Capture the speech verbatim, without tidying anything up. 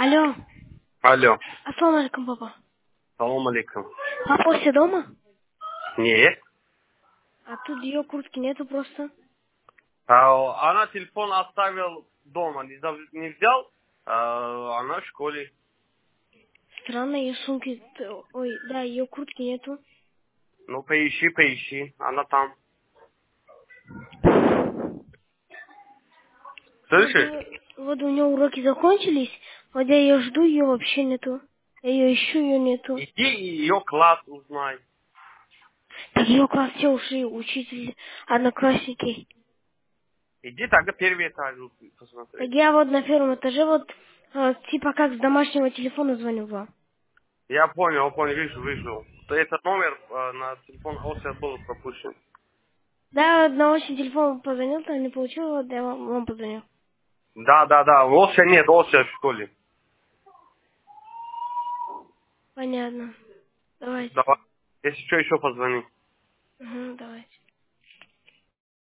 Алло. Алло. Ассаламу алейкум, папа. Салам алейкум. Папа все дома? Нет. А тут ее куртки нету просто. А, она телефон оставил дома, не, зав- не взял, а, она в школе. Странно, ее сумки... Ой, да, ее куртки нету. Ну, поищи, поищи, она там. Вот, Слышишь? э, вот у нее уроки закончились, вот я ее жду, ее вообще нету. Я ее ищу, ее нету. Иди ее класс узнай. Так ее класс все ушли, учитель, одноклассники. Иди тогда первый этаж Так посмотри. я вот на первом этаже вот, э, типа как с домашнего телефона звоню вам. Я понял, понял, вижу, вижу. То этот номер а, на телефон Ося был пропущен. Да, на очень телефон позвонил, там не получил, вот я вам, вам позвонил. Да, да, да, Ося нет, Ося в школе. Понятно. Давайте. Давай. Если что, еще позвони. Угу, давайте.